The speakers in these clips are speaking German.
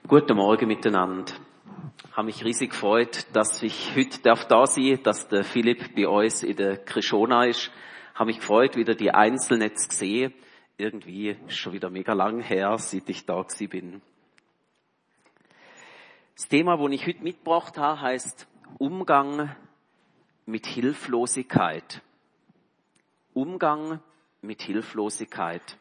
Guten Morgen miteinander. Ich habe mich riesig gefreut, dass ich heute da sein darf, dass der Philipp bei uns in der Krishona ist. Ich habe mich gefreut, wieder die Einzelnen zu sehen. Irgendwie ist schon wieder mega lang her, seit ich da bin. Das Thema, das ich heute mitgebracht habe, heisst Umgang mit Hilflosigkeit. Umgang mit Hilflosigkeit.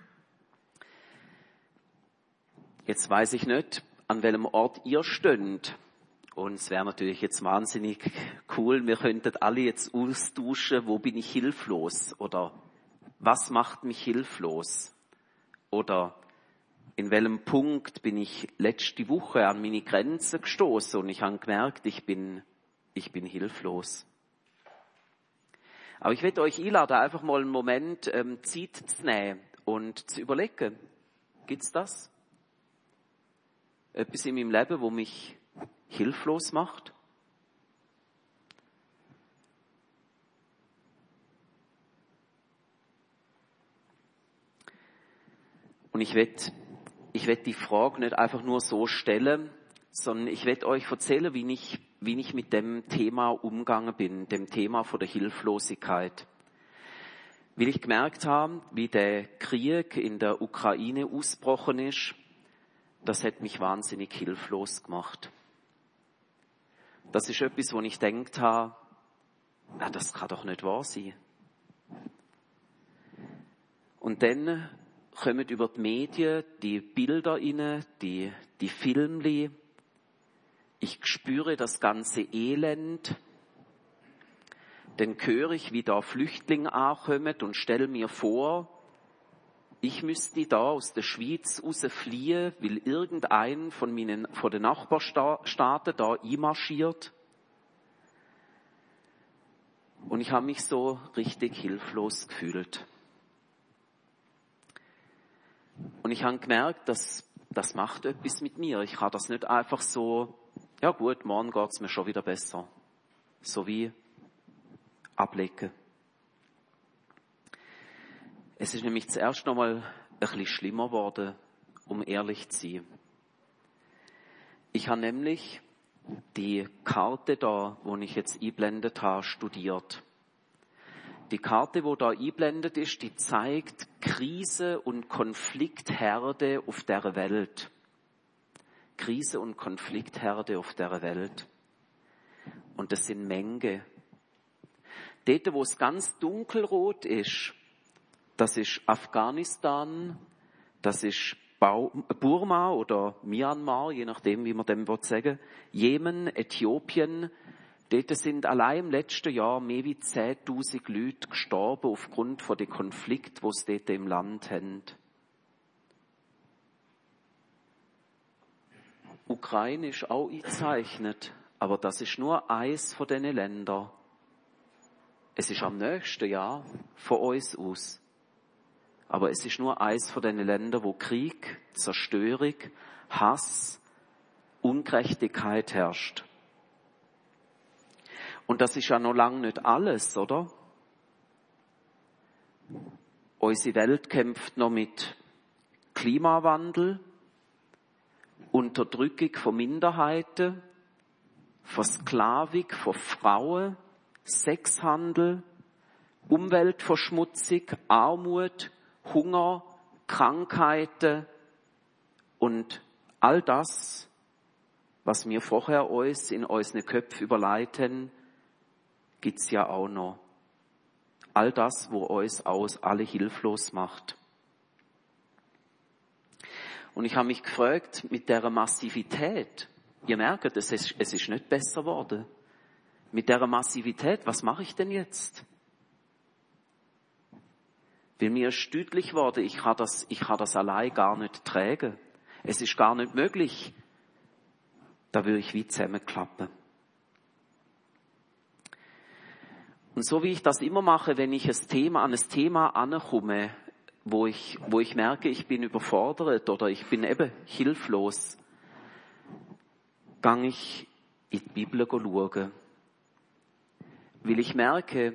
Jetzt weiß ich nicht, an welchem Ort ihr steht. Und es wäre natürlich jetzt wahnsinnig cool, wir könnten alle jetzt austauschen, wo bin ich hilflos? Oder was macht mich hilflos? Oder in welchem Punkt bin ich letzte Woche an meine Grenzen gestoßen und ich habe gemerkt, ich bin hilflos. Aber ich möchte euch einladen, einfach mal einen Moment Zeit zu nehmen und zu überlegen, gibt's das? Etwas in meinem Leben, wo mich hilflos macht? Und ich will die Frage nicht einfach nur so stellen, sondern ich will euch erzählen, wie ich mit dem Thema umgegangen bin, dem Thema von der Hilflosigkeit. Weil ich gemerkt habe, wie der Krieg in der Ukraine ausgebrochen ist, das hat mich wahnsinnig hilflos gemacht. Das ist etwas, wo ich gedacht habe, das kann doch nicht wahr sein. Und dann kommen über die Medien die Bilder rein, die Filmli. Ich spüre das ganze Elend. Dann höre ich, wie da Flüchtlinge ankommen und stelle mir vor, ich müsste da aus der Schweiz rausfliehen, weil irgendein von den Nachbarstaaten da einmarschiert. Und ich habe mich so richtig hilflos gefühlt. Und ich habe gemerkt, das macht etwas mit mir. Ich kann das nicht einfach so, ja gut, morgen geht's mir schon wieder besser. So wie ablegen. Es ist nämlich zuerst noch mal ein bisschen schlimmer geworden, um ehrlich zu sein. Ich habe nämlich die Karte da, die ich jetzt eingeblendet habe, studiert. Die Karte, die da eingeblendet ist, die zeigt Krise- und Konfliktherde auf der Welt. Krise- und Konfliktherde auf der Welt. Und das sind Menge. Dort, wo es ganz dunkelrot ist, das ist Afghanistan, das ist Burma oder Myanmar, je nachdem, wie man dem sagen will, Jemen, Äthiopien. Dort sind allein im letzten Jahr mehr wie 10.000 Leute gestorben aufgrund von den Konflikten, die es dort im Land haben. Ukraine ist auch eingezeichnet, aber das ist nur eins von diesen Ländern. Es ist am nächsten Jahr von uns aus. Aber es ist nur eins von den Ländern, wo Krieg, Zerstörung, Hass, Ungerechtigkeit herrscht. Und das ist ja noch lange nicht alles, oder? Unsere Welt kämpft noch mit Klimawandel, Unterdrückung von Minderheiten, Versklavung von Frauen, Sexhandel, Umweltverschmutzung, Armut, Hunger, Krankheiten und all das, was wir vorher uns in unseren Köpfen überleiten, gibt's ja auch noch. All das, wo uns alle hilflos macht. Und ich habe mich gefragt, mit dieser Massivität, ihr merkt, es ist nicht besser geworden. Mit dieser Massivität, was mache ich denn jetzt? Weil mir ist deutlich geworden, ich kann das allein gar nicht tragen. Es ist gar nicht möglich. Da würde ich wie zusammenklappen. Und so wie ich das immer mache, wenn ich an ein Thema ankomme, wo ich merke, ich bin überfordert oder ich bin eben hilflos, gehe ich in die Bibel schauen. Weil ich merke,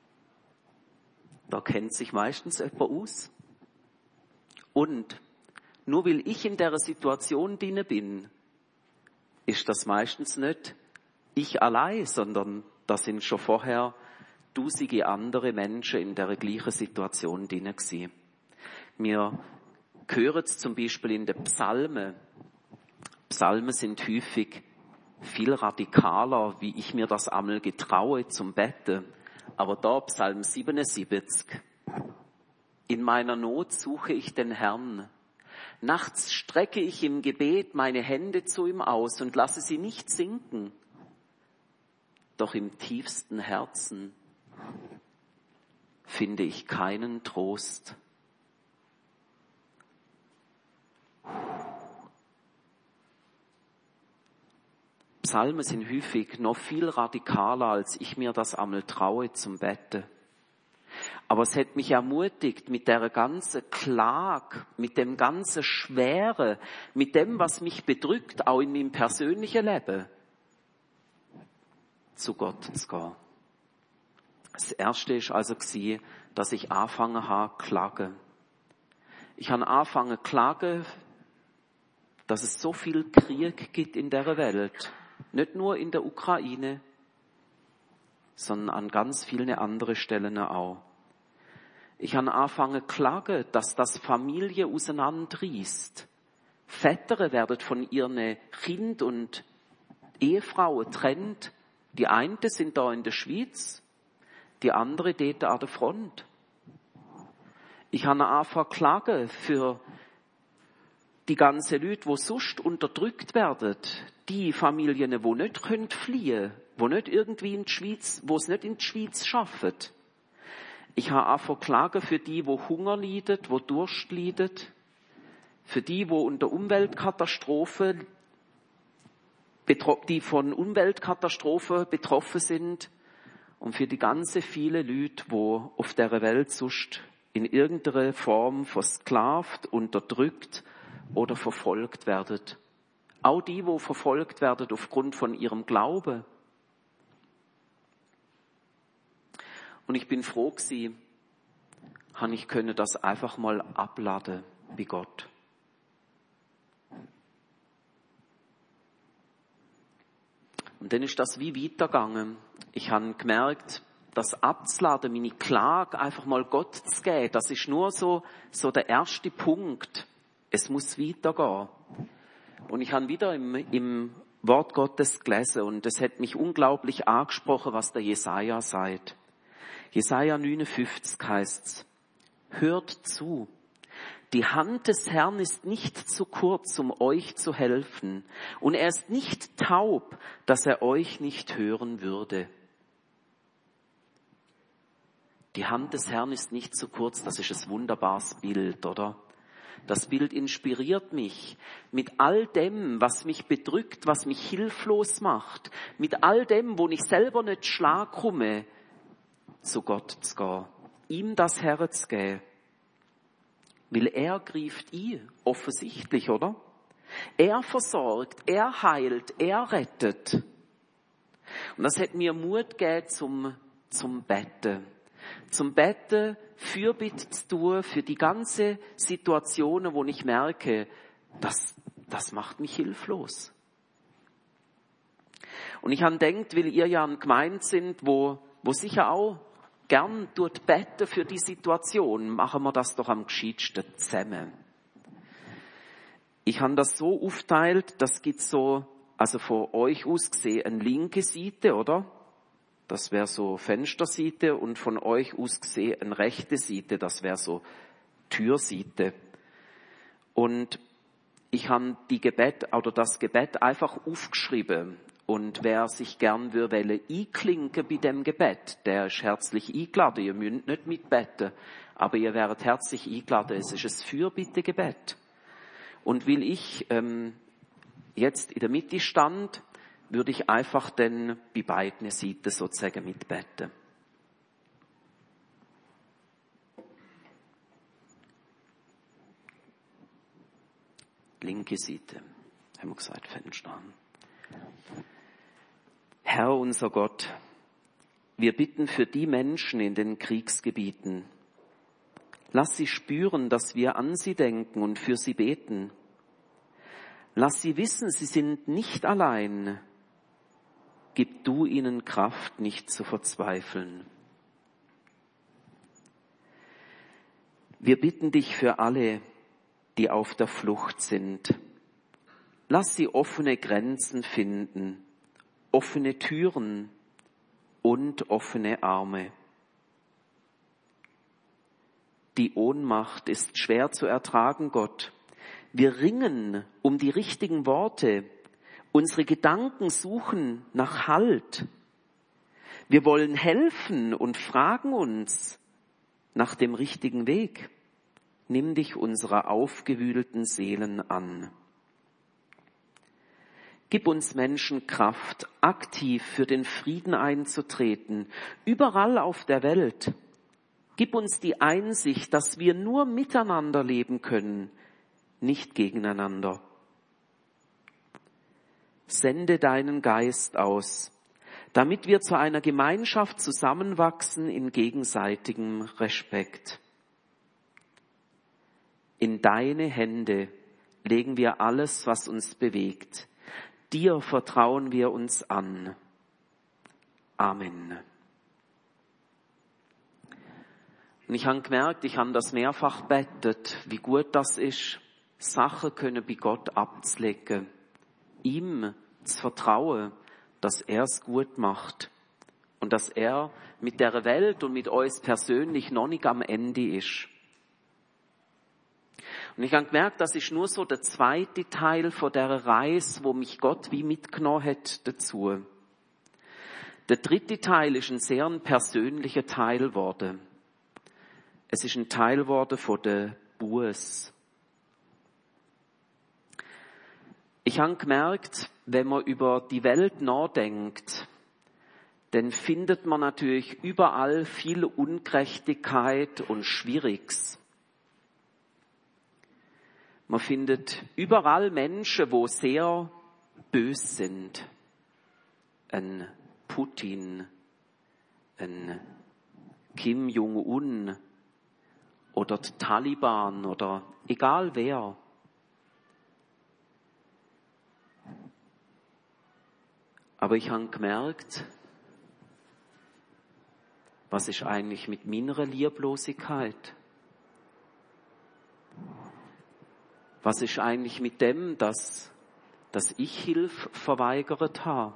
da kennt sich meistens jemand aus. Und Nur weil ich in dieser Situation drin bin, ist das meistens nicht ich allein, sondern da sind schon vorher tausende andere Menschen in der gleichen Situation drin gewesen. Wir hören es zum Beispiel in den Psalmen. Psalmen sind häufig viel radikaler, wie ich mir das einmal getraue zum Betten. Aber da Psalm 77. In meiner Not suche ich den Herrn. Nachts strecke ich im Gebet meine Hände zu ihm aus und lasse sie nicht sinken. Doch im tiefsten Herzen finde ich keinen Trost. Psalmen sind häufig noch viel radikaler, als ich mir das einmal traue zum Betten. Aber es hat mich ermutigt, mit der ganzen Klage, mit dem ganzen Schwere, mit dem, was mich bedrückt, auch in meinem persönlichen Leben, zu Gott zu gehen. Das Erste ist also, dass ich angefangen habe, zu klagen. Ich habe angefangen zu klagen, dass es so viel Krieg gibt in der Welt. Nicht nur in der Ukraine, sondern an ganz vielen anderen Stellen auch. Ich habe angefangen zu klagen, dass das Familie auseinanderreißt. Väter werden von ihren Kindern und Ehefrauen getrennt. Die einen sind da in der Schweiz, die anderen dort an der Front. Ich habe angefangen zu klagen für die ganzen Leute, die sonst unterdrückt werden. Die Familien, die nicht fliehen können, die nicht irgendwie in die Schweiz, wo es nicht in die Schweiz schaffen. Ich habe angefangen zu klagen für die Hunger leiden, die Durst leiden, für die unter Umweltkatastrophen, die von Umweltkatastrophen betroffen sind und für die ganzen vielen Leute, die auf dieser Welt sonst in irgendeiner Form versklavt, unterdrückt oder verfolgt werden. Auch die verfolgt werden aufgrund von ihrem Glauben. Und ich bin froh gewesen, ich konnte das einfach mal abladen bei Gott. Und dann ist das wie weitergegangen. Ich habe gemerkt, das abzuladen, meine Klage einfach mal Gott zu geben, das ist nur so der erste Punkt. Es muss weitergehen. Und ich habe wieder im Wort Gottes gelesen und es hat mich unglaublich angesprochen, was der Jesaja sagt. Jesaja 59 heißt's: Hört zu, die Hand des Herrn ist nicht zu kurz, um euch zu helfen, und er ist nicht taub, dass er euch nicht hören würde. Die Hand des Herrn ist nicht zu kurz, das ist ein wunderbares Bild, oder? Das Bild inspiriert mich mit all dem, was mich bedrückt, was mich hilflos macht, mit all dem, wo ich selber nicht schlag komme, zu Gott zu gehen, ihm das Herz zu geben. Weil er greift ein, offensichtlich, oder? Er versorgt, er heilt, er rettet. Und das hat mir Mut gegeben zum Betten. Zum Betten, Fürbitte zu tun für die ganzen Situationen, wo ich merke, das macht mich hilflos. Und ich habe gedacht, weil ihr ja eine Gemeinde sind, wo sicher auch gern beten für die Situation, machen wir das doch am gescheitsten zusammen. Ich habe das so aufteilt, das gibt so, also von euch aus gesehen, eine linke Seite, oder? Das wäre so Fensterseite, und von euch aus gesehen eine rechte Seite, das wäre so Türseite. Und ich habe das Gebet einfach aufgeschrieben. Und wer sich gern würde einklinken bei dem Gebet, der ist herzlich eingeladen. Ihr müsst nicht mitbeten, aber ihr werdet herzlich eingeladen. Es ist ein Fürbittegebet. Und weil ich jetzt in der Mitte stand, würde ich einfach dann bei beiden Seiten sozusagen mitbeten. Linke Seite, haben wir gesagt, Fenster an. Herr unser Gott, wir bitten für die Menschen in den Kriegsgebieten. Lass sie spüren, dass wir an sie denken und für sie beten. Lass sie wissen, sie sind nicht allein. Gib du ihnen Kraft, nicht zu verzweifeln. Wir bitten dich für alle, die auf der Flucht sind. Lass sie offene Grenzen finden, offene Türen und offene Arme. Die Ohnmacht ist schwer zu ertragen, Gott. Wir ringen um die richtigen Worte. Unsere Gedanken suchen nach Halt. Wir wollen helfen und fragen uns nach dem richtigen Weg. Nimm dich unserer aufgewühlten Seelen an. Gib uns Menschen Kraft, aktiv für den Frieden einzutreten, überall auf der Welt. Gib uns die Einsicht, dass wir nur miteinander leben können, nicht gegeneinander. Sende deinen Geist aus, damit wir zu einer Gemeinschaft zusammenwachsen in gegenseitigem Respekt. In deine Hände legen wir alles, was uns bewegt. Dir vertrauen wir uns an. Amen. Und ich habe gemerkt, ich habe das mehrfach betet, wie gut das ist, Sachen können bei Gott abzulegen, ihm zu vertrauen, dass er es gut macht und dass er mit der Welt und mit uns persönlich noch nicht am Ende ist. Und ich habe gemerkt, das ist nur so der zweite Teil von der Reise, wo mich Gott wie mitgenommen hat dazu. Der dritte Teil ist ein sehr persönlicher Teil geworden. Es ist ein Teil geworden von der Buße. Ich habe gemerkt, wenn man über die Welt nachdenkt, dann findet man natürlich überall viel Ungerechtigkeit und Schwieriges. Man findet überall Menschen, wo sehr böse sind. Ein Putin, ein Kim Jong-un oder die Taliban oder egal wer. Aber ich habe gemerkt, was ist eigentlich mit meiner Lieblosigkeit? Was ist eigentlich mit dem, dass ich Hilfe verweigert habe?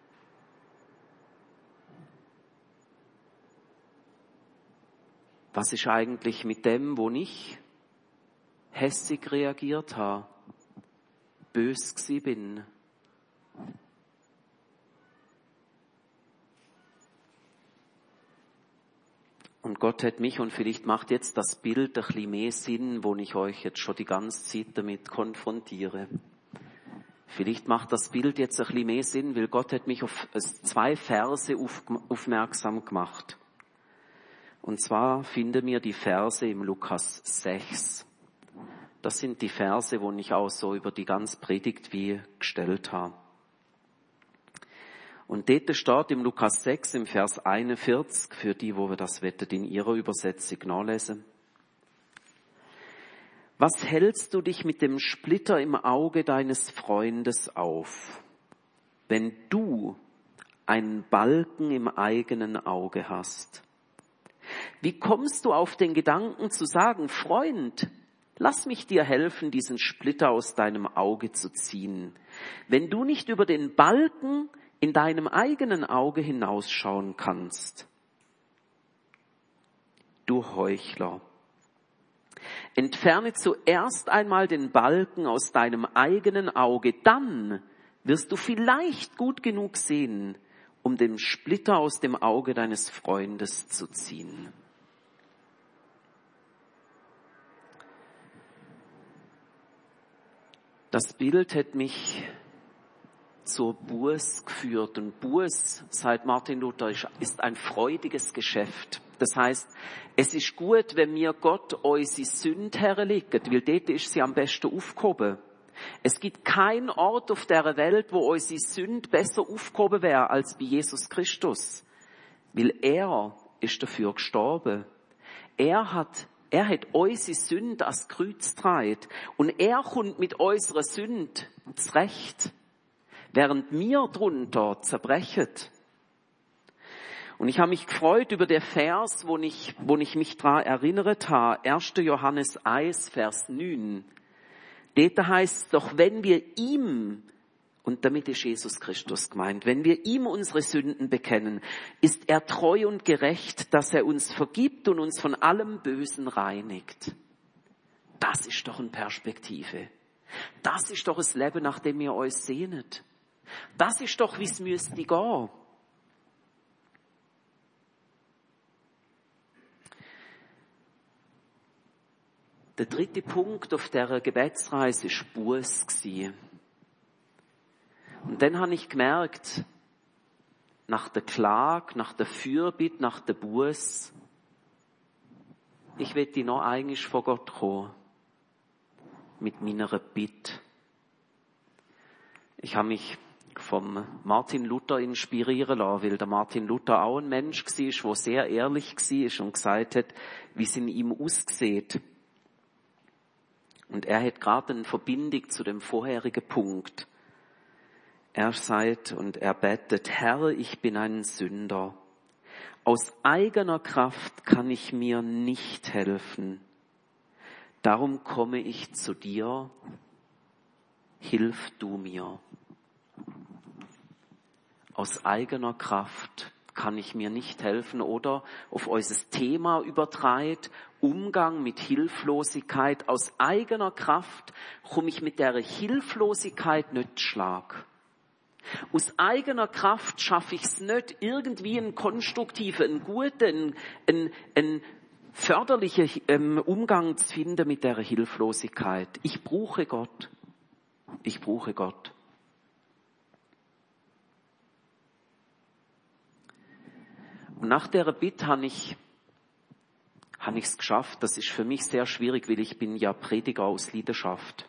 Was ist eigentlich mit dem, wo ich hässig reagiert habe, bös gsi bin? Und Gott hat mich, und vielleicht macht jetzt das Bild ein bisschen mehr Sinn, wo ich euch jetzt schon die ganze Zeit damit konfrontiere. Vielleicht macht das Bild jetzt ein bisschen mehr Sinn, weil Gott hat mich auf 2 Verse aufmerksam gemacht. Und zwar finden wir die Verse im Lukas 6. Das sind die Verse, wo ich auch so über die ganze Predigt wie gestellt habe. Und dort steht im Lukas 6 im Vers 41, für die, wo wir das wettet in ihrer Übersetzung nachlesen. Was hältst du dich mit dem Splitter im Auge deines Freundes auf, wenn du einen Balken im eigenen Auge hast? Wie kommst du auf den Gedanken zu sagen, Freund, lass mich dir helfen, diesen Splitter aus deinem Auge zu ziehen, wenn du nicht über den Balken in deinem eigenen Auge hinausschauen kannst? Du Heuchler, entferne zuerst einmal den Balken aus deinem eigenen Auge, dann wirst du vielleicht gut genug sehen, um den Splitter aus dem Auge deines Freundes zu ziehen. Das Bild hat mich zur Buße geführt. Und Buße, sagt Martin Luther, ist ein freudiges Geschäft. Das heißt, es ist gut, wenn wir Gott unsere Sünde herlegen, weil dort ist sie am besten aufgehoben. Es gibt keinen Ort auf der Welt, wo unsere Sünde besser aufgehoben wäre als bei Jesus Christus. Weil er ist dafür gestorben. Er hat Er hat unsere Sünde ans Kreuz getragen. Und er kommt mit unserer Sünde zurecht, während wir drunter zerbrechen. Und ich habe mich gefreut über den Vers, wo ich mich daran erinnert habe. 1. Johannes 1, Vers 9. Dort heißt es doch, wenn wir ihm, und damit ist Jesus Christus gemeint, wenn wir ihm unsere Sünden bekennen, ist er treu und gerecht, dass er uns vergibt und uns von allem Bösen reinigt. Das ist doch eine Perspektive. Das ist doch das Leben, nach dem ihr euch sehnet. Das ist doch, wie es müsste gehen. Der dritte Punkt auf dieser Gebetsreise war Buß. Und dann habe ich gemerkt, nach der Klage, nach der Fürbitte, nach der Buß, ich will noch eigentlich vor Gott kommen. Mit meiner Bitte. Ich habe mich vom Martin Luther inspirieren lassen, weil der Martin Luther auch ein Mensch war, der sehr ehrlich war und gesagt hat, wie es in ihm aussieht. Und er hat gerade eine Verbindung zu dem vorherigen Punkt. Er sagt und er betet, Herr, ich bin ein Sünder. Aus eigener Kraft kann ich mir nicht helfen. Darum komme ich zu dir. Hilf du mir. Aus eigener Kraft kann ich mir nicht helfen oder auf unser Thema übertreibt, Umgang mit Hilflosigkeit. Aus eigener Kraft komme ich mit der Hilflosigkeit nicht Schlag. Aus eigener Kraft schaffe ich es nicht, irgendwie einen konstruktiven, einen guten, einen förderlichen Umgang zu finden mit der Hilflosigkeit. Ich brauche Gott. Ich brauche Gott. Und nach dieser Bitte habe ich es geschafft. Das ist für mich sehr schwierig, weil ich bin ja Prediger aus Leidenschaft.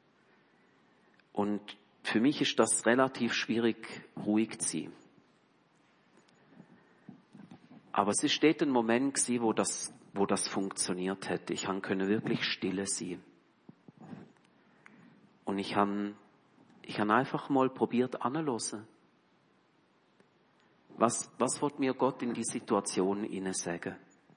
Und für mich ist das relativ schwierig, ruhig zu sein. Aber es ist dort ein Moment gewesen, wo das funktioniert hat. Ich konnte wirklich stille sein. Und ich habe einfach mal probiert anzuhören. Was wird mir Gott in die Situation hinein sagen?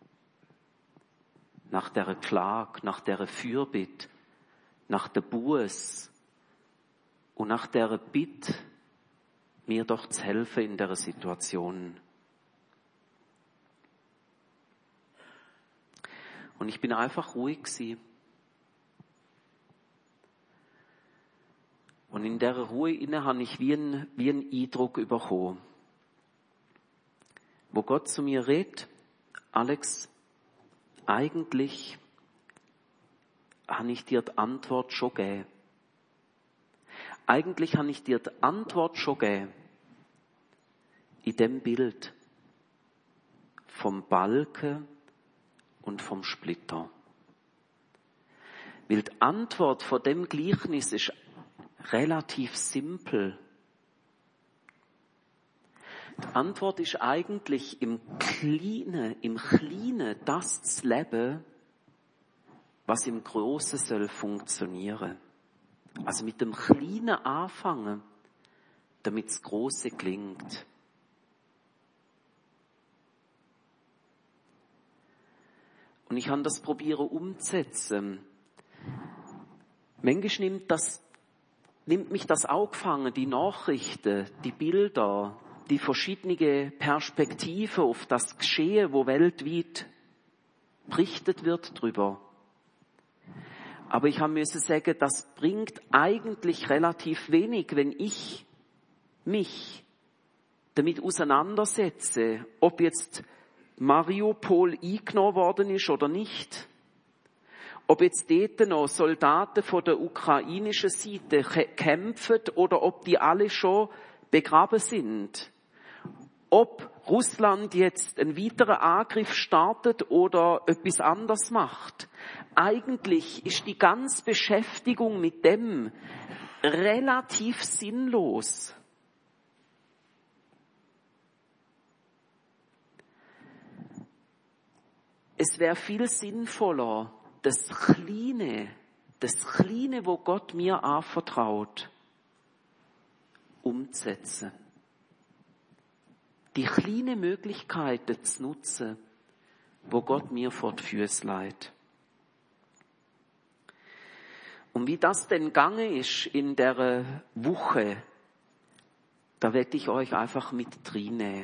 Nach der Klage, nach der Fürbitte, nach der Buß und nach der Bitte, mir doch zu helfen in der Situation. Und ich bin einfach ruhig gewesen. Und in der Ruhe inne habe ich wie einen Eindruck bekommen. Wo Gott zu mir redet, Alex, eigentlich habe ich dir die Antwort schon gegeben. Eigentlich habe ich dir die Antwort schon gegeben. In dem Bild vom Balken und vom Splitter. Weil die Antwort von dem Gleichnis ist relativ simpel. Die Antwort ist eigentlich im Kleinen das zu leben, was im Großen soll funktionieren. Also mit dem Kleinen anfangen, damit das Große gelingt. Und ich habe das probieren umzusetzen. Manchmal nimmt mich das auch gefangen, die Nachrichten, die Bilder, die verschiedenen Perspektiven auf das Geschehen, wo weltweit berichtet wird drüber. Aber ich musste sagen, das bringt eigentlich relativ wenig, wenn ich mich damit auseinandersetze, ob jetzt Mariupol eingenommen worden ist oder nicht. Ob jetzt dort noch Soldaten von der ukrainischen Seite kämpfen oder ob die alle schon begraben sind. Ob Russland jetzt einen weiteren Angriff startet oder etwas anderes macht. Eigentlich ist die ganze Beschäftigung mit dem relativ sinnlos. es wäre viel sinnvoller, das Kleine, wo Gott mir anvertraut, umzusetzen. Die kleinen Möglichkeiten zu nutzen, wo Gott mir vor die Füße legt. Und wie das denn gegangen ist in der Woche, da werde ich euch einfach mit reinnehmen.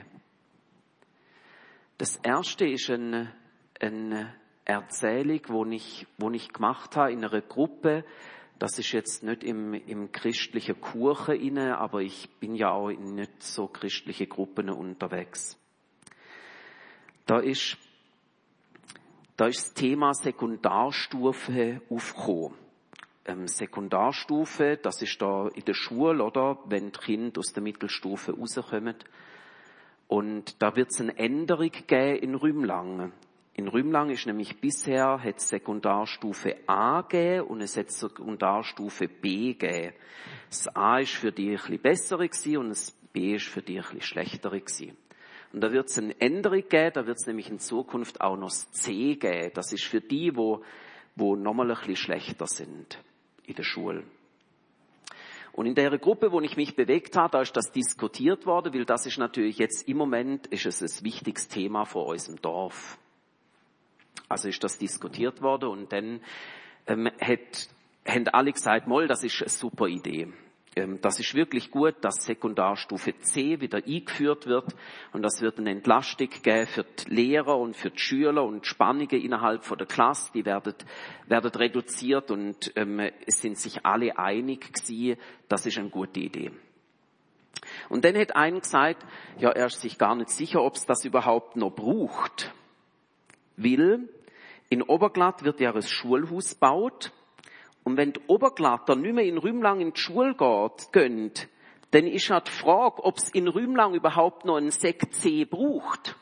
Das erste ist eine Erzählung, wo ich gemacht habe in einer Gruppe. Das ist jetzt nicht im christlichen Kuchen inne, aber ich bin ja auch in nicht so christliche Gruppen unterwegs. Da ist das Thema Sekundarstufe aufgekommen. Sekundarstufe, das ist da in der Schule, oder? Wenn die Kinder aus der Mittelstufe rauskommen. Und da wird es eine Änderung geben in Rümlang. In Rümlang ist nämlich bisher, hat es Sekundarstufe A gegeben und es hat Sekundarstufe B gegeben. Das A ist für die ein bisschen bessere gewesen und das B ist für die ein bisschen schlechtere gewesen. Und da wird es eine Änderung geben, da wird es nämlich in Zukunft auch noch das C geben. Das ist für die, wo nochmal ein bisschen schlechter sind in der Schule. Und in der Gruppe, wo ich mich bewegt habe, da ist das diskutiert worden, weil das ist natürlich jetzt im Moment ist es ein wichtiges Thema von unserem Dorf. Also ist das diskutiert worden und dann haben alle gesagt, Moll, das ist eine super Idee. Das ist wirklich gut, dass Sekundarstufe C wieder eingeführt wird und das wird eine Entlastung geben für die Lehrer und für die Schüler und die Spannungen innerhalb von der Klasse, die werden reduziert und es sind sich alle einig gewesen, das ist eine gute Idee. Und dann hat einer gesagt, ja, er ist sich gar nicht sicher, ob es das überhaupt noch braucht, weil in Oberglatt wird ja ein Schulhaus gebaut. Und wenn die Oberglatter nicht mehr in Rümlang in die Schule gehen, dann ist ja die Frage, ob es in Rümlang überhaupt noch einen Sek C braucht.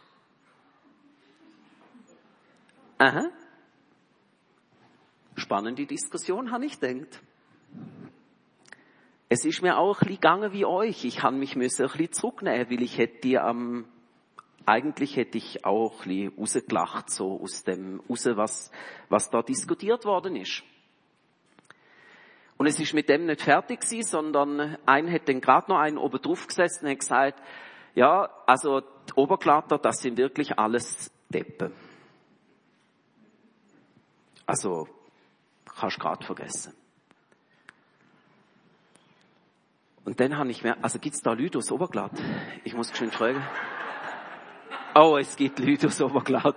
Aha. Spannende Diskussion, habe ich gedacht. Es ist mir auch ein bisschen gegangen wie euch. Ich habe mich ein bisschen zurücknehmen, weil ich hätte eigentlich hätte ich auch ein bisschen rausgelacht, so aus dem raus, was da diskutiert worden ist. Und es ist mit dem nicht fertig gewesen, sondern ein hat dann gerade noch einen oben drauf gesessen und hat gesagt, ja, also die Oberglatter, das sind wirklich alles Deppen. Also, kannst du gerade vergessen. Und dann habe ich mir, also gibt's da Leute aus Oberglatt? Ich muss schön fragen. Oh, es gibt Leute aus Oberglatt.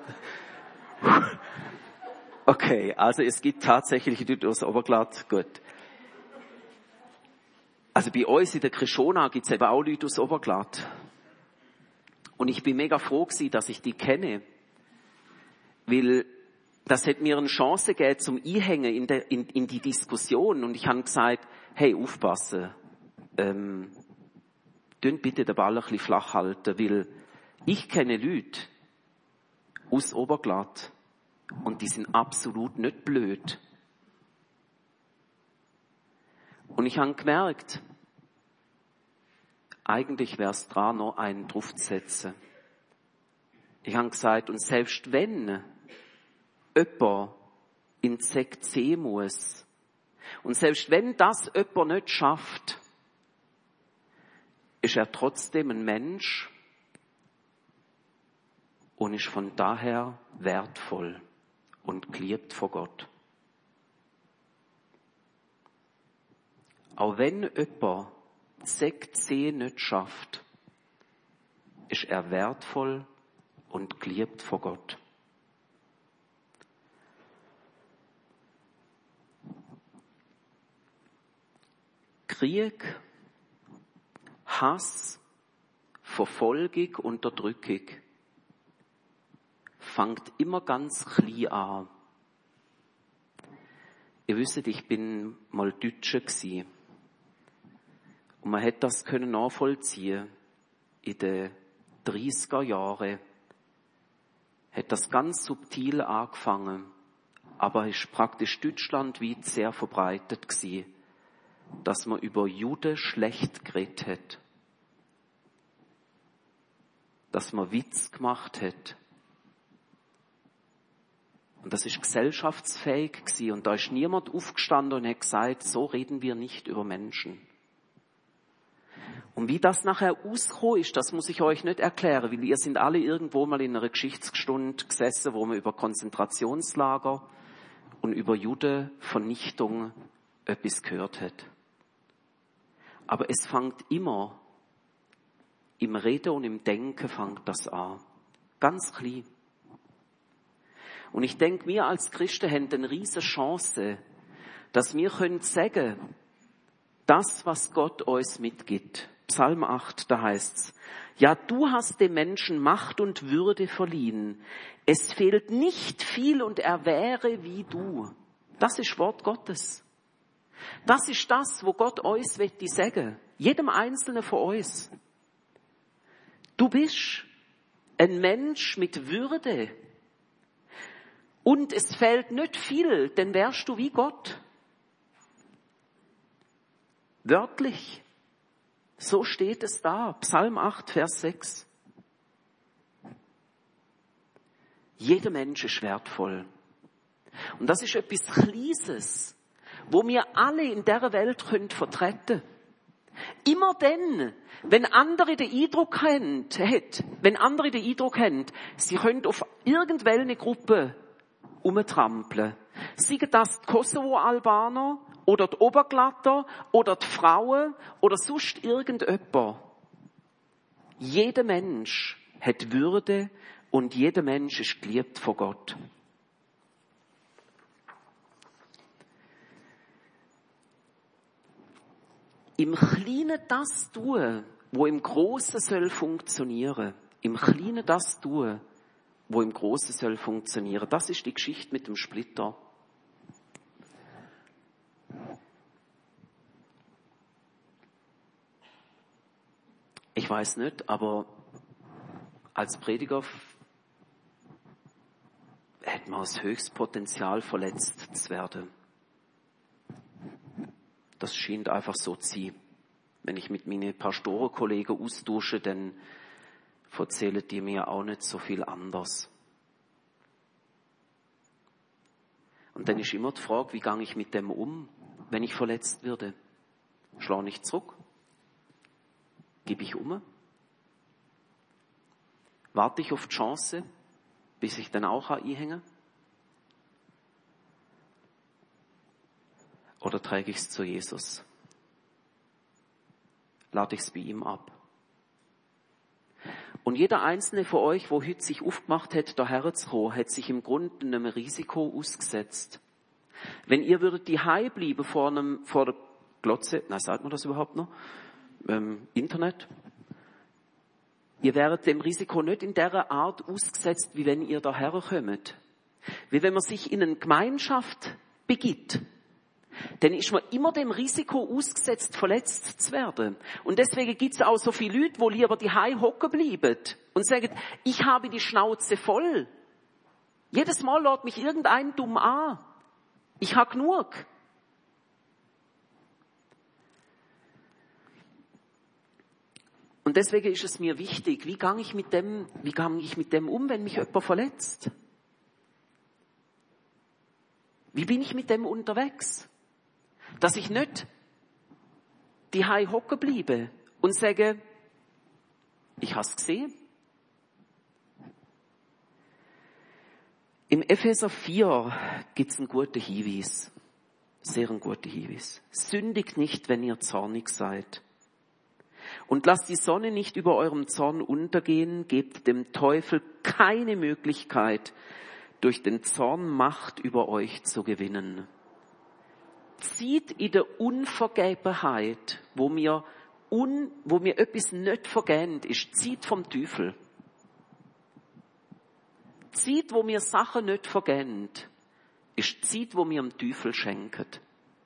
Okay, also es gibt tatsächlich Leute aus Oberglatt, gut. Also bei uns in der Krishona gibt's eben auch Leute aus Oberglatt. Und ich bin mega froh gewesen, dass ich die kenne. Weil das hat mir eine Chance gegeben zum Einhängen in die Diskussion. Und ich habe gesagt, hey, aufpassen. Tun bitte den Ball ein bisschen flach halten, weil ich kenne Leute aus Oberglatt und die sind absolut nicht blöd. Und ich habe gemerkt, eigentlich wäre es dran, noch einen draufzusetzen. Ich habe gesagt, und selbst wenn jemand in Sek C muss, und selbst wenn das jemand nicht schafft, ist er trotzdem ein Mensch und ist von daher wertvoll und geliebt von Gott. Auch wenn jemand Sek C nicht schafft, ist er wertvoll und geliebt von Gott. Krieg, Hass, Verfolgung, Unterdrückung fängt immer ganz klein an. Ihr wisst, ich bin mal Deutscher gewesen. Und man hätte das können nachvollziehen. In den 30er Jahren hat das ganz subtil angefangen, aber ist praktisch deutschlandweit sehr verbreitet gewesen, dass man über Juden schlecht geredet hat. Dass man Witz gemacht hat. Und das ist gesellschaftsfähig gewesen. Und da ist niemand aufgestanden und hat gesagt, so reden wir nicht über Menschen. Und wie das nachher ausgekommen ist, das muss ich euch nicht erklären, weil ihr sind alle irgendwo mal in einer Geschichtsstunde gesessen, wo man über Konzentrationslager und über Judenvernichtung etwas gehört hat. Aber es fängt immer, im Reden und im Denken fängt das an. Ganz klein. Und ich denke, wir als Christen haben eine riesige Chance, dass wir können sagen, das, was Gott uns mitgibt. Psalm 8, da heißt's: Ja, du hast dem Menschen Macht und Würde verliehen. Es fehlt nicht viel und er wäre wie du. Das ist Wort Gottes. Das ist das, wo Gott uns sagen will. Jedem Einzelnen von uns. Du bist ein Mensch mit Würde. Und es fehlt nicht viel, dann wärst du wie Gott. Wörtlich. So steht es da. Psalm 8, Vers 6. Jeder Mensch ist wertvoll. Und das ist etwas Kleines, wo wir alle in dieser Welt vertreten können. Immer dann, wenn andere den Eindruck haben, sie können auf irgendwelche Gruppe umtrampeln. Seien das die Kosovo-Albaner oder die Oberglatter oder die Frauen oder sonst irgendjemand. Jeder Mensch hat Würde und jeder Mensch ist geliebt von Gott. Im Kleinen das tun, wo im Großen soll funktionieren. Im Kleinen das tun, wo im Großen soll funktionieren. Das ist die Geschichte mit dem Splitter. Ich weiß nicht, aber als Prediger hat man das Höchstpotenzial, verletzt zu werden. Das scheint einfach so zu sein. Wenn ich mit meinen Pastorenkollegen austausche, dann erzählen die mir auch nicht so viel anders. Und dann ist immer die Frage, wie gehe ich mit dem um, wenn ich verletzt werde? Schlage ich zurück? Gebe ich um? Warte ich auf die Chance, bis ich dann auch einhänge? Oder träge ich es zu Jesus? Lade ich es bei ihm ab? Und jeder einzelne von euch, der heute sich aufgemacht hat, daher zu kommen, hat sich im Grunde einem Risiko ausgesetzt. Wenn ihr würdet daheim bleiben vor der Glotze, sagt man das überhaupt noch? Internet? Ihr wäret dem Risiko nicht in dieser Art ausgesetzt, wie wenn ihr daher kommt. Wie wenn man sich in eine Gemeinschaft begibt, dann ist man immer dem Risiko ausgesetzt, verletzt zu werden. Und deswegen gibt es auch so viele Leute, die lieber daheim hocken bleiben und sagen, ich habe die Schnauze voll. Jedes Mal lädt mich irgendein dumm an. Ich habe genug. Und deswegen ist es mir wichtig, wie gehe ich mit dem um, wenn mich jemand verletzt? Wie bin ich mit dem unterwegs? Dass ich nicht daheim hocken bleibe und sage, ich habe es gesehen. Im Epheser 4 gibt es einen guten Hinweis. Sehr einen guten Hinweis. Sündigt nicht, wenn ihr zornig seid. Und lasst die Sonne nicht über eurem Zorn untergehen, gebt dem Teufel keine Möglichkeit, durch den Zorn Macht über euch zu gewinnen. Zieht in der Unvergebenheit, wo mir etwas nicht vergänt ist, zieht vom Teufel. Zieht, wo mir Sachen nicht vergänt, ist Zeit, wo mir dem Teufel schenkt.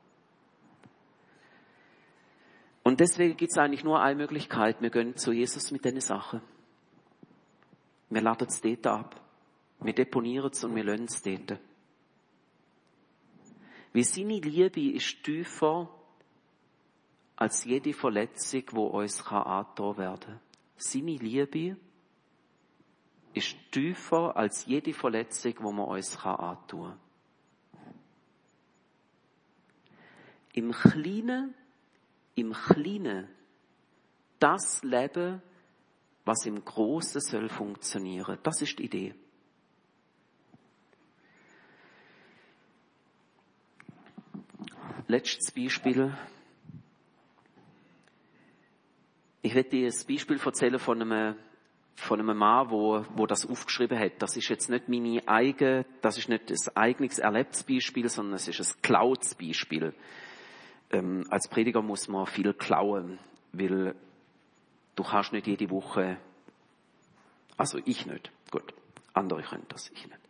Und deswegen gibt es eigentlich nur eine Möglichkeit. Wir gehen zu Jesus mit diesen Sachen. Wir laden es dort ab. Wir deponieren es und wir lassen es dort. Wie seine Liebe ist tiefer als jede Verletzung, die uns angetan werden kann. Seine Liebe ist tiefer als jede Verletzung, die man uns antun kann. Im Kleinen, das Leben, was im Großen soll funktionieren. Das ist die Idee. Letztes Beispiel. Ich werde dir ein Beispiel erzählen von einem Mann, wo das aufgeschrieben hat. Das ist jetzt nicht das ist nicht ein eigenes erlebtes Beispiel, sondern es ist ein geklautes Beispiel. Als Prediger muss man viel klauen, weil du kannst nicht jede Woche, also ich nicht, gut, andere können das, ich nicht.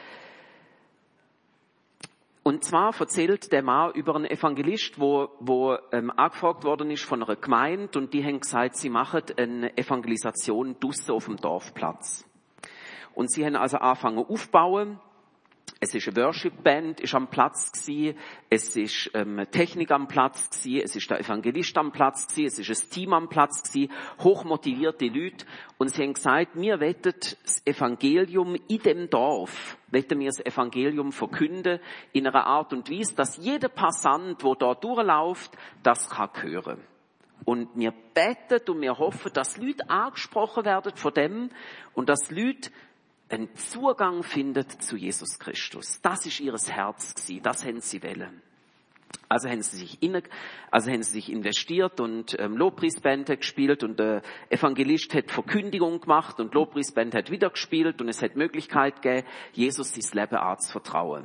Und zwar erzählt der Mann über einen Evangelist, wo angefragt worden ist von einer Gemeinde und die haben gesagt, sie machen eine Evangelisation draussen auf dem Dorfplatz. Und sie haben also angefangen aufzubauen. Es ist eine Worship-Band, ist am Platz gewesen. Es ist Technik am Platz gewesen. Es ist der Evangelist am Platz gewesen. Es ist ein Team am Platz gewesen. Hochmotivierte Leute. Und sie haben gesagt, wir wollen das Evangelium in dem Dorf, wollen wir das Evangelium verkünden in einer Art und Weise, dass jeder Passant, der da durchläuft, das kann hören. Und wir beten und wir hoffen, dass Leute angesprochen werden von dem und dass Leute einen Zugang findet zu Jesus Christus. Das ist ihres Herz gewesen. Das haben sie wollen. Also haben sie sich investiert und Lobpreisband hat gespielt und der Evangelist hat Verkündigung gemacht und Lobpreisband hat wieder gespielt und es hat die Möglichkeit gegeben, Jesus sein Leben anzuvertrauen.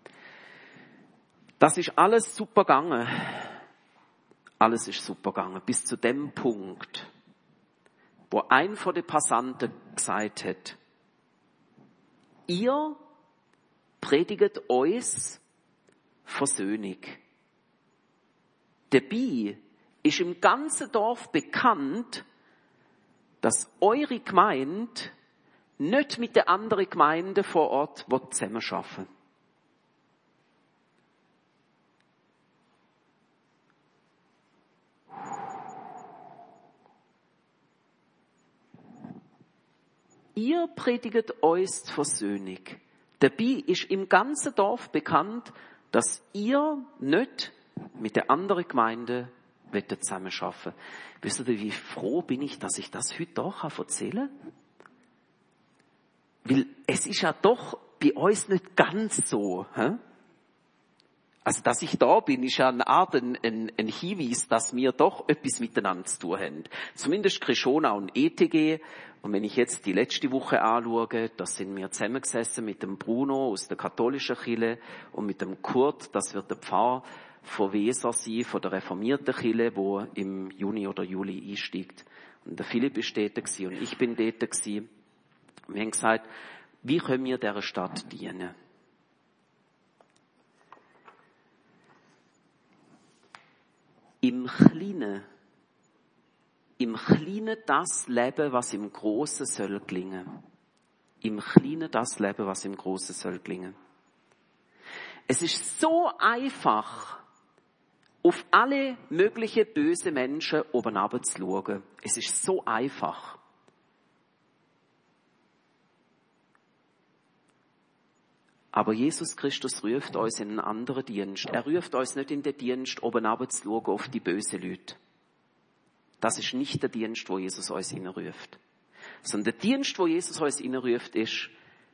Das ist alles super gegangen. Alles ist super gegangen. Bis zu dem Punkt, wo ein von den Passanten gesagt hat, ihr predigt uns Versöhnung. Dabei ist im ganzen Dorf bekannt, dass eure Gemeinde nicht mit den anderen Gemeinden vor Ort zusammenarbeiten will. Ihr predigt uns die Versöhnung. Dabei ist im ganzen Dorf bekannt, dass ihr nicht mit der anderen Gemeinde zusammenarbeiten wollt. Wisst ihr, wie froh bin ich, dass ich das heute auch erzählen kann? Weil es ist ja doch bei uns nicht ganz so. Also, dass ich da bin, ist ja eine Art ein Hinweis, dass wir doch etwas miteinander zu tun haben. Zumindest Krishona und ETG. Und wenn ich jetzt die letzte Woche anschaue, da sind wir zusammengesessen mit dem Bruno aus der katholischen Kirche und mit dem Kurt, das wird der Pfarrer von Weser sein, von der reformierten Kirche, wo im Juni oder Juli einsteigt. Und der Philipp ist dort gewesen und ich bin dort gewesen. Und wir haben gesagt, wie können wir dieser Stadt dienen? Im Kleinen das Leben, was im Großen soll gelingen. Im Kleinen das Leben, was im Großen soll gelingen. Es ist so einfach, auf alle möglichen bösen Menschen oben runter zu schauen. Es ist so einfach. Aber Jesus Christus ruft uns in einen anderen Dienst. Er ruft uns nicht in den Dienst, oben runter zu schauen auf die bösen Leute. Das ist nicht der Dienst, wo Jesus uns hineinruft. Sondern der Dienst, wo Jesus uns hineinruft, ist,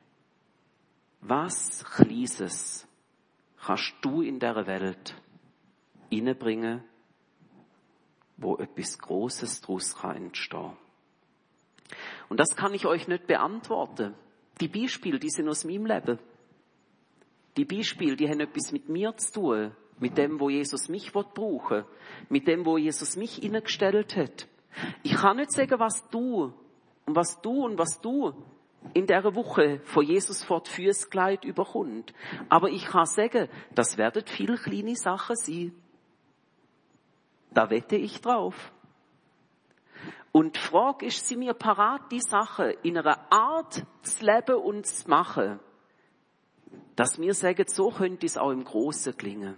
was Kleines kannst du in dieser Welt hineinbringen, wo etwas Grosses daraus entstehen kann. Und das kann ich euch nicht beantworten. Die Beispiele, die sind aus meinem Leben. Die Beispiele, die haben etwas mit mir zu tun. Mit dem, wo Jesus mich brauchen will. Mit dem, wo Jesus mich hineingestellt hat. Ich kann nicht sagen, was du in dieser Woche von Jesus vor die Füße gelegt überkommt. Aber ich kann sagen, das werden viele kleine Sachen sein. Da wette ich drauf. Und die Frage ist, sind wir parat, die Sachen in einer Art zu leben und zu machen, dass wir sagen, so könnte es auch im Großen gelingen.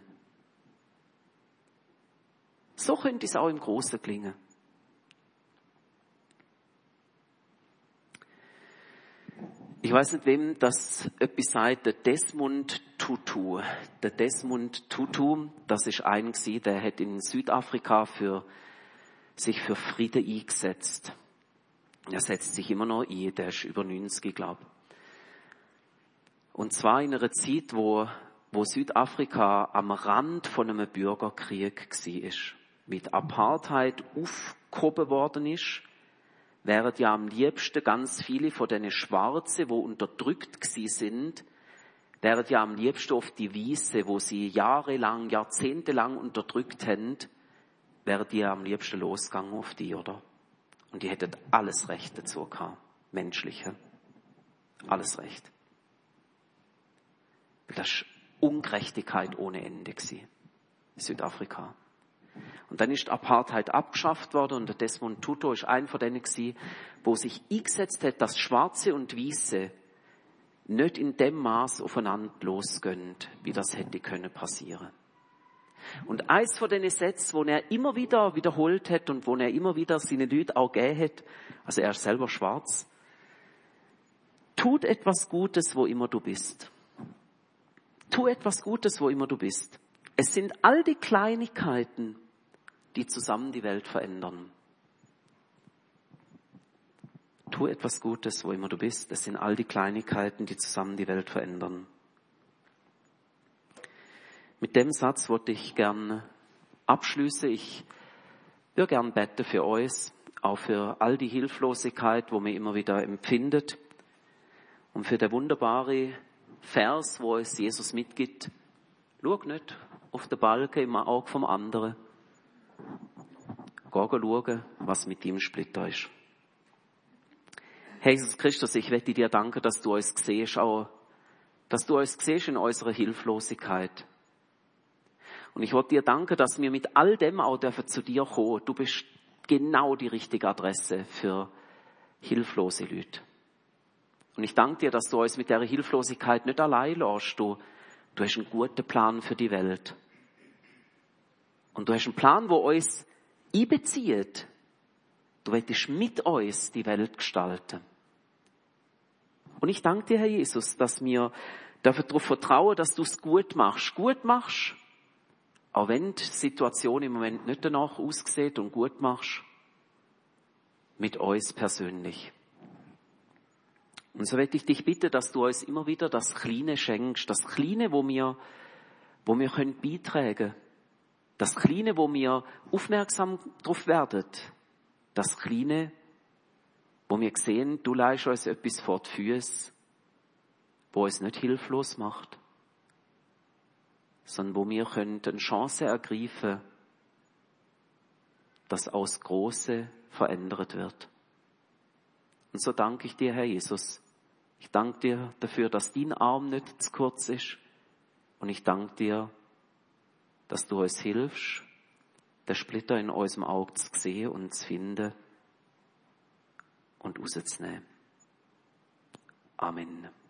So könnte es auch im Großen gelingen. Ich weiß nicht, wem das etwas sagt, der Desmond Tutu. Der Desmond Tutu, das ist einer gewesen, der hat in Südafrika sich für Frieden eingesetzt. Er setzt sich immer noch ein, der ist über 90, glaube ich. Und zwar in einer Zeit, wo Südafrika am Rand von einem Bürgerkrieg war. Mit Apartheid aufgehoben worden ist, während ja am liebsten ganz viele von diesen Schwarzen, die unterdrückt gsi sind, wären ja am liebsten auf die Weißen, wo sie jahrelang, jahrzehntelang unterdrückt haben, wären die am liebsten losgegangen auf die, oder? Und die hätten alles Recht dazu gehabt. Menschliche. Alles Recht. Weil das ist Ungerechtigkeit ohne Ende gewesen. Südafrika. Und dann ist die Apartheid abgeschafft worden und der Desmond Tutu ist einer von denen gewesen, wo sich eingesetzt hat, dass Schwarze und Weiße nicht in dem Maß aufeinander losgehen, wie das hätte können passieren. Und eins von den Sätzen, wo er immer wieder wiederholt hat und wo er immer wieder seine Leute auch gegeben hat, also er ist selber schwarz, tut etwas Gutes, wo immer du bist. Tu etwas Gutes, wo immer du bist. Es sind all die Kleinigkeiten, die zusammen die Welt verändern. Tu etwas Gutes, wo immer du bist. Es sind all die Kleinigkeiten, die zusammen die Welt verändern. Mit dem Satz wollte ich gern abschließen. Ich würde gern beten für euch, auch für all die Hilflosigkeit, wo man immer wieder empfindet, und für den wunderbaren Vers, wo es Jesus mitgibt. Schau nicht auf den Balken im Auge vom anderen. Geh schauen, was mit ihm Splitter ist. Herr Jesus Christus, ich möchte dir danken, dass du uns siehst, auch, dass du uns siehst in unserer Hilflosigkeit. Und ich wollte dir danken, dass wir mit all dem auch dürfen zu dir kommen. Du bist genau die richtige Adresse für hilflose Leute. Und ich danke dir, dass du uns mit dieser Hilflosigkeit nicht allein lässt. Du hast einen guten Plan für die Welt. Und du hast einen Plan, der uns einbezieht. Du willst mit uns die Welt gestalten. Und ich danke dir, Herr Jesus, dass wir darauf vertrauen, dass du es gut machst. Gut machst, auch wenn die Situation im Moment nicht danach aussieht, und gut machst mit uns persönlich. Und so möchte ich dich bitten, dass du uns immer wieder das Kleine schenkst, das Kleine, wo wir können beitragen können. Das Kleine, wo wir aufmerksam drauf werden. Das Kleine, wo wir sehen, du leihst uns etwas vor die Füße, wo uns nicht hilflos macht, sondern wo wir können eine Chance ergreifen, dass aus Große verändert wird. Und so danke ich dir, Herr Jesus. Ich danke dir dafür, dass dein Arm nicht zu kurz ist. Und ich danke dir, dass du uns hilfst, den Splitter in unserem Auge zu sehen und zu finden und rauszunehmen. Amen.